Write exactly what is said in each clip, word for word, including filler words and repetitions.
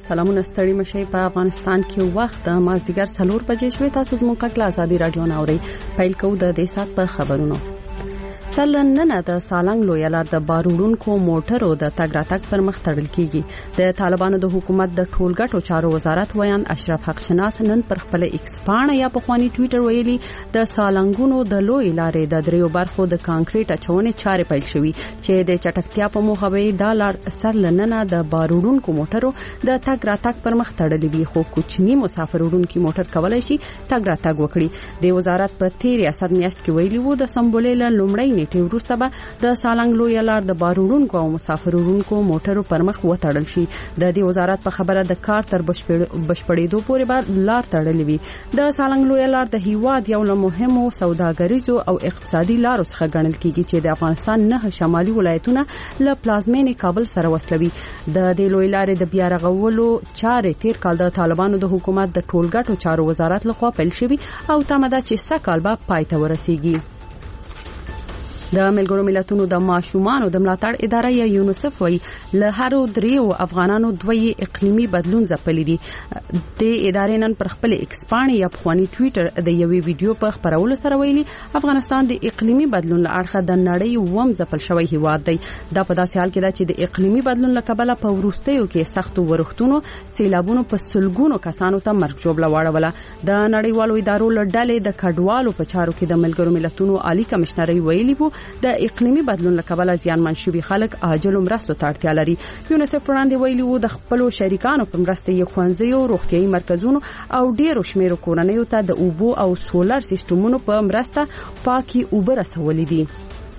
سلامونه ستړي مشي په افغانستان کې وخت مازدیګر څلور بجې شوې. تاسو زموږ کله آزادي رادیو ناوري پیل کوو د دې سات په خبرونو. سرلننه د سالنګ لوی لار د باروړونکو موټرو د تګ راتګ پر مخ تړل کیږي. د طالبانو د حکومت د ټولګټو چارو وزارت ویان اشرف حق شناس نن پر خپل ایکس پاڼه یا په خواني ټوئیټر ویلي د سالنګونو د لوی لارې د دریو برخو د کانکریټ اچونې چارې پیل شوې چې د چټکتیا په موخه وي د لار سرلننه د باروړونکو موټرو د تګ راتګ پر مخ تړلې وي، خو کوچني مسافر وړونکي موټر کولای شي تګ راتګ وکړي. د وزارت په تیر ریاست میاشت کې ویلي وو د سمبولې لومړی نیټه وروسته به د سالنګ لوی لار د باروړونکو او مسافر وړونکو موټرو پر مخ وتړل شي. د دې وزارت په خبره د کار تر بشپړېدو پورې به لار تړلې وي. د سالنګ لوی لار د هیواد یو له مهمو سوداګریزو او اقتصادي لارو څخه ګڼل کیږي چې د افغانستان نه شمالي ولایتونه له پلازمینې کابل سره وصلوي. د دې لوی لارې د بیا رغولو چارې تیر کال د طالبانو د حکومت د ټولګټو چارو وزارت لخوا پیل شوي او تمه ده چې سږ کال به پای ته ورسیږي. د ملګرو ملتونو د ماشومانو د ملاتړ اداره یا یونیسف وایي له هرو دریو افغانانو دوی اقلیمي بدلون ځپلي دي. د ادارې نن پر خپل ایکس پاڼه یا په خواني ټوئیټر د یوې ویډیو په خبرولو سره ویلي افغانستان د اقلیمي بدلون له اړخه د نړۍ وم ځپل شوی هیواد دی. دا په داسې حال کې ده چې د اقلیمي بدلون له کبله په وروستیو کې سختو ورښتونو سیلابونو په سلګونو کسانو ته مرګ ژوبله واړوله. د نړیوالو ادارو له ډلې د کډوالو په چارو کې د ملګرو ملتونو عالی کمشنري ویلي وو د اقلیمي بدلون له کبله زیانمن شوي خلک عاجل مرستو ته اړتیا لري. یونیسف وړاندې ویلي وو د خپلو شریکانو په مرسته یې ښوونځیو، روغتیايي مرکزونو او ډیرو شمیرو کورنیو ته د اوبو او سولر سیستمونو په مرسته پاکي اوبه رسولې دي.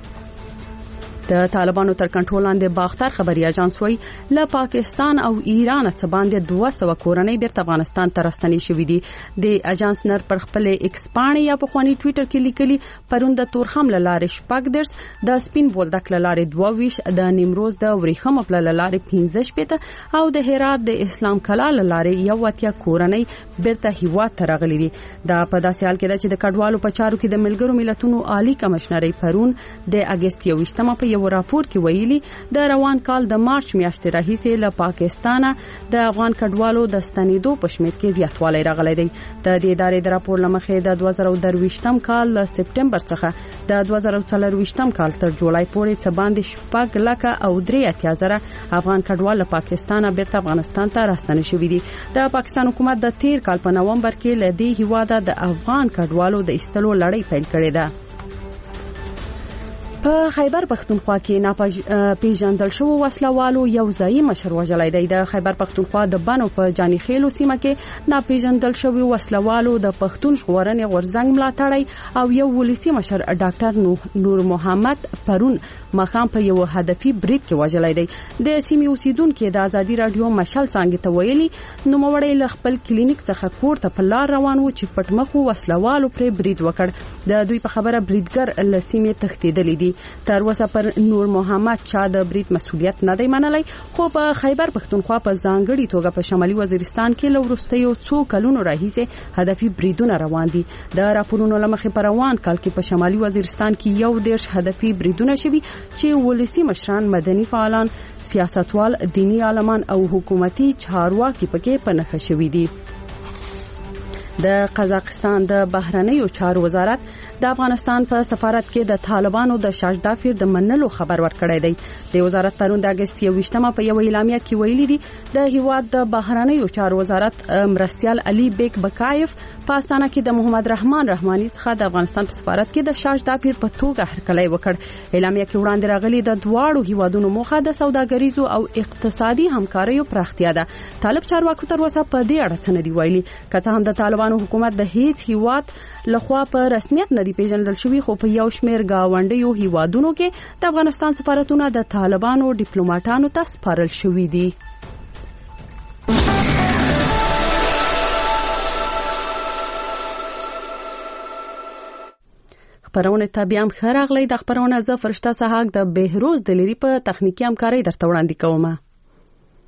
د طالبانو تر کنټرول لاندې باختر خبري اژانس وایي له پاکستان او ایران څخه باندې دوه سوه کورنۍ بیرته افغانستان ته راستنې شوې دي. د اژانس نر پر خپل ایکس پاڼه یا په خواني ټوئیټر کې لیکلي پرون د تورخم لارې شپږ درس، د سپین بولدک لارې دوه ویش، د نیمروز د وریښم خپل لارې پنځه شپېته او د هرات د اسلام کلا لارې یو اتیا کورنۍ بیرته هیواد ته راغلي دي. دا په داسې حال کې ده چې د کډوالو په چارو کې د ملګرو ملتونو عالی کمشنري پرون د اگست یوویشتمه په یو راپور کې ویلي د روان کال د مارچ میاشتې راهیسې له پاکستانه د افغان کډوالو د ستنېدو په شمېر کې زیاتوالی راغلی دی. د دې ادارې د راپور له مخې د دوه زره درویشتم کال له سپټمبر څخه د دوه زره څلرویشتم کال تر جولای پورې څه باندې شپږ لکه او درې اتیا زره افغان کډوال له پاکستانه بیرته افغانستان ته راستنې شوي دي. د پاکستان حکومت د تیر کال په نومبر کې له دې هیواده د افغان کډوالو د ایستلو لړۍ پیل کړې ده. په خیبر پښتونخوا کې ناپېژندل شوو وسلوالو یو ځایي مشر وژلی دی. د خیبر پښتونخوا د بنو په جاني خیلو سیمه کې ناپېژندل شوي وسلوالو د پښتون ژغورنې غورځنګ ملاتړی او یو ولسي مشر ډاکټر نور محمد پرون ماښام په یو هدفي برید کې وژلی دی. د سیمې اوسیدونکو د آزادي رادیو مشال څانګې ته ویلي نوموړی له خپل کلینیک څخه کور ته په لار روان و چې پټمخو وسلوالو پرې برید وکړ. د دوی په خبره بریدګر له سیمې تښتېدلی دی. تر اوسه پر نور محمد چا د برید مسولیت نه دی منلی، خو په خیبر پښتونخوا په ځانګړي توګه په شمالي وزیرستان کې له وروستیو څو کلونو راهیسې هدفي بریدونه روان دي. د راپورونو له مخې په روان کال کې په شمالي وزیرستان کې یو دېرش هدفي بریدونه شوي چې ولسي مشران، مدني فعالان، سیاستوال، دینی عالمان او حکومتي چارواکي پکې په نښه شوي دي. د قزاقستان د بهرنیو چارو وزارت د افغانستان په سفارت کې د طالبانو د شاجدافیر د منلو خبر ورکړی دی. د وزارت پرون د اگست یوویشتمه په یو اعلامیه کې ویلي دي د هیواد د بهرنیو چارو وزارت مرستیال علي بیگ بکایف په استانه کې د محمد رحمان رحماني څخه د افغانستان په سفارت کې د شاجدافیر په توګه هرکلی وکړ. اعلامیه کې وړاندې راغلي د دواړو هیوادونو موخه د سوداګریزو او اقتصادي همکاریو پراختیا ده. طالب چارواکو تر اوسه په دې اړه څه نه دی ویلي. که څه هم د طالبانو حکومت د هیڅ هیواد لخوا په رسمیت نه دی پیژندل شوی، خو په یو شمېر گاونډیو هیوادونو کې د افغانستان سفارتونه د طالبانو ډیپلوماټانو ته سپارل شوي دي. خبرونه ته بیا هم ښه راغلی. د خبرونه زه فرشته سهاک د بهروز دلیری په تخنیکی همکارۍ درته وړاندې کوم.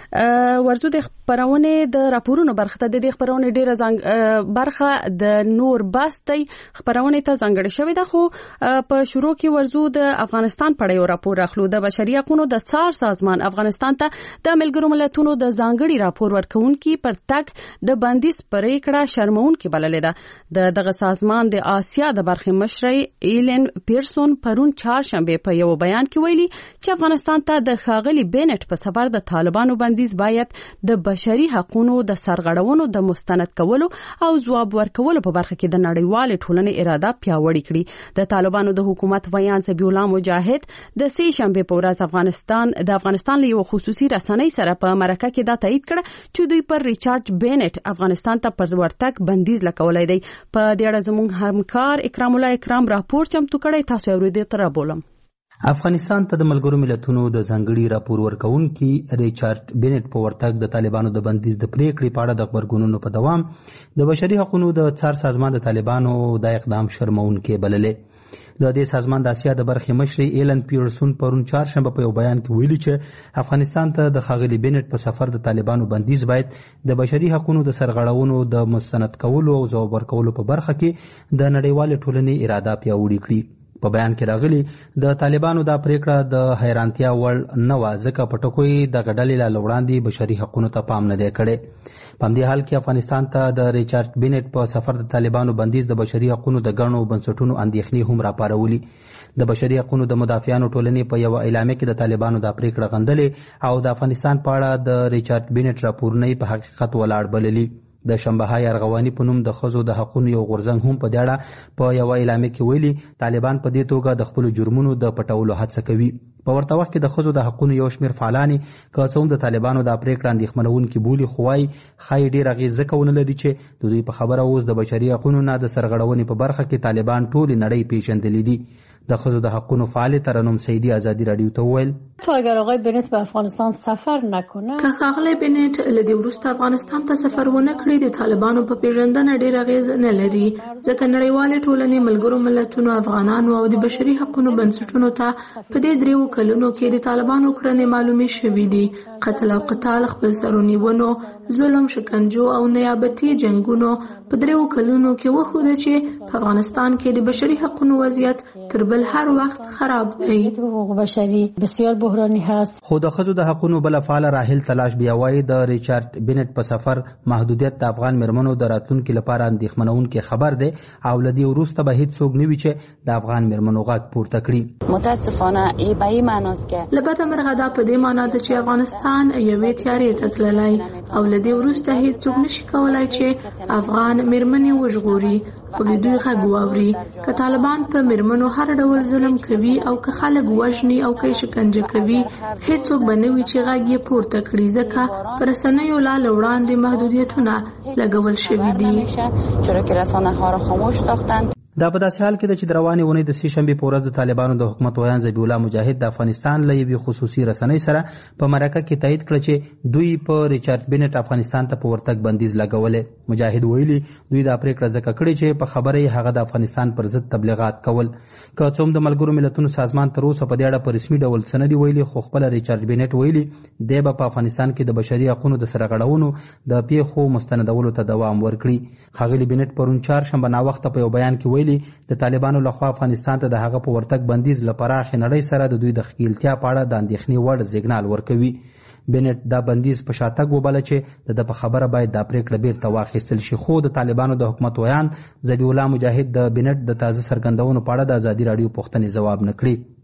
ورزو د خبرونه د راپورونو برخه ته د خبرونه ډیره زنګ برخه د نور باستي خبرونه ته ځانګړې شوې ده خو په شروع کې ورزو د افغانستان په اړه راپور راخلو د بشري حقوقو د څار سازمان افغانستان ته د ملګرو ملتونو د ځانګړي راپور ورکونکي پر تک د بندیز پریکړه شرمونکي بللې ده د دغه سازمان د آسیا د برخې مشري ایلن پیرسون پرون چهارشنبه په یو بیان کې ویلي چې افغانستان ته د خاغلی بینټ په سفر د طالبانو بندیز باید د بشري حقوقو د سرغړونو د مستند کولو او ځواب ورکولو په برخه کې د نړیوال ټولنې اراده پیاوړې کړي د طالبانو د حکومت ویان سبی الله مجاهد د سې شنبه په ورځ افغانستان د افغانستان له یو خصوصي رسنۍ سره په مرکه کې دا تایید کړ چې دوی پر ریچارډ بینټ افغانستان ته پر ورتګ بندیز لګولای دی په دې اړه زموږ همکار اکرام الله اکرام راپور چمتو کړی تاسو اورېدو تر بولم افغانستان ته د ملګرو ملتونو د ځانګړي راپور ورکونکي ریچارډ بینټ په ورتګ د طالبانو د بندیز د پریکړې په اړه د خبرګونونو په دوام د بشري حقوقو د څار سازمان د طالبانو د اقدام شرمونکي بللې د دې سازمان د آسیا د برخې مشري ایلن پیرسون پرون چهارشنبه په یو بیان کې ویلي چې افغانستان ته د خاغلی بینټ په سفر د طالبانو بندیز باید د بشري حقوقو د سرغړونو د مستند کولو او ځواب ورکولو په برخه کې د نړیوال ټولنې اراده پیاوړې کړي په بیان کې راغلي د طالبانو دا پریکړه د حیرانتیا وړ نه و ځکه په ټکوي د غډلې لا وړاندې بشري حقوقو ته پام نه دی کړی په دې حال کې افغانستان ته د ریچارډ بینټ په سفر د طالبانو بندیز د بشري حقوقو د ګڼو بنسټونو اندېښنې هم راپارولي د بشري حقوقو د مدافعانو ټولنې په یو اعلامیه کې د طالبانو د پریکړه غندلې او د افغانستان په اړه د ریچارډ بینټ راپور نه په حقیقت ولاړ بللي د شنبههای ارغواني په نوم د ښځو د حقوقو یو غورځنګ هم په دې اړه په یو اعلامیه کې ویلي طالبان په دې توګه د خپل جرمونو د پټولو هڅه کوي په ورته وخت کې د ښځو د حقوقو یو شمېر فعالان که څه هم د طالبانو د پریکړه اندېښمنونکي بولي خو وايي ښایي ډېر اغېز ځکه ونه لري چې د دوی په خبره اوس د بشري حقوقو نه د سرغړونې په برخه کې طالبان ټولې نړۍ پیژندلي دي د ښځو د حقوقو فعال ترنم سیدی ازادي رادیو ته وویل تا اگر آقای بنت به افغانستان سفر نکنه که خاغلی بنت لدی ورسته افغانستان ته سفر ونه کړی د طالبانو په پیژندنه ډیر اغیز نه لري ځکه نړیوال ټولنې ملګرو ملتونو افغانانو او د بشري حقوقو بنسټونو ته په دې دریو کلونو کې د طالبانو کړنې معلومې شوې دي قتل او قتال خپل سرونیونو ظلم شکنجو او نیابتي جنگونو په دریو کلونو کې وښوده چې په افغانستان کې د بشري حقوقو وضعیت تر بل هر وخت خراب دی حقوق بشری بسیار بحرانی هست خو د ښځو د حقوقو بل فعال راحل تلاش بیا وایي د ریچارډ بینټ په سفر محدودیت د افغان مرمنو د راتلونکي لپاره اندېښمنونکي خبر دی او لدی وروسته به هیڅ څوک نه وي چې د افغان مرمنو غږ پورته کړي متاسفانه ای به این معناست که لبته مرغه دا په دې معنی ده چې افغانستان یوې تیارې ته تللی او لدی وروسته هیڅ څوک نشي کولای چې افغان مرمنې وژغوري خو د دوی غږ واوري که طالبان په مرمنو هر ډول ظلم کوي او که خلک وژني او که شکنجه کوي هیڅوک به نه وي چې غږ یې پورته کړي ځکه په رسنیو لا له وړاندې محدودیتونه لګول شوي دي چرا که رسانه ها را خاموش ساختند دا په داسې حال کې ده چې د روانې اونۍ د سې شنبې په ورځ د طالبانو د حکومت ویان ذبیح الله مجاهد د افغانستان له یوې خصوصي رسنۍ سره په مرکه کې تایید کړ چې دوی په ریچارډ بینټ افغانستان ته په ورتګ بندیز لګولې مجاهد ویلي دوی دا پریکړه ځکه کړې چې په خبره یې هغه د افغانستان پر ضد تبلیغات کول که څه هم د ملګرو ملتونو سازمان تر اوسه په دې اړه په رسمي ډول څه نه دي ویلي خو خپله ریچارډ بینټ ویلي دی به په افغانستان کې د بشري حقوقو د سرغړونو د پیښو مستندولو ته دوام ورکړي ښاغلي بینټ پرون چهارشنبه ناوخته په یو بیان کې ویلي د طالبانو لخوا افغانستان ته د هغه په ورتګ بندیز له پراخې نړۍ سره د دوی د ښکیلتیا په اړه د اندېښنې وړ سیګنال ورکوي بینټ دا بندیز په شاتګ وباله چې د په خبره باید دا پریکړه بیرته واخیستل شي خو د طالبانو د حکومت ویان ذبیح الله مجاهد د بینټ د تازه څرګندونو په اړه د ازادي راډیو پوښتنې ځواب نه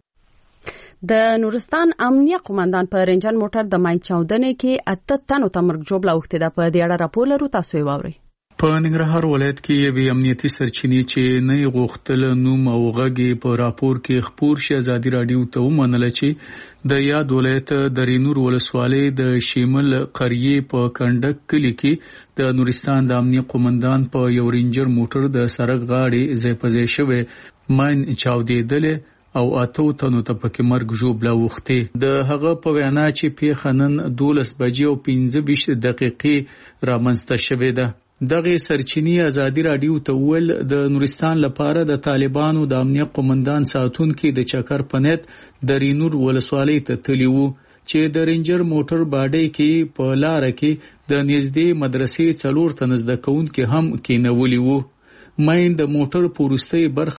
کړي د نورستان امنیه قومندان په رنجن موټر د مای چاودنې کې اته تنو ته مرګ جوړ لاوخته ده په دې اړه راپور لرو تاسو یې واورئ په ننګرهار ولایت کې یوې امنیتي سرچینې چې نه غوښتل نوم او غږ په راپور کې خپور شي ازادي راډیو ته ومنله چې د یاد ولایت د رینور ولسوالۍ د شیمل قریه په کندک کلی کې د نورستان د امنیه قومندان په یو رینجر موټر د سړک غاړې ځای په ځای شوی ماین چاودېدلې او اتو تنو ته پکې مرګ ژوبله وخته د هغه په وینا چې پیښه نن دولس بجې او پنځه ویشت دقیقې رامنځته شوې ده دغه سرچینی ازادي راډیو ته ول د نورستان لپاره د طالبانو د امنیه قومندان ساتونکو د چکر پنیت د رینور ولسوالۍ ته تلیو چې د رینجر موټر باډي کې په لار کې د نږدې مدرسې څلور تنه زده کوونکي هم کېنولي وو. ماین د موټر پورستۍ برخه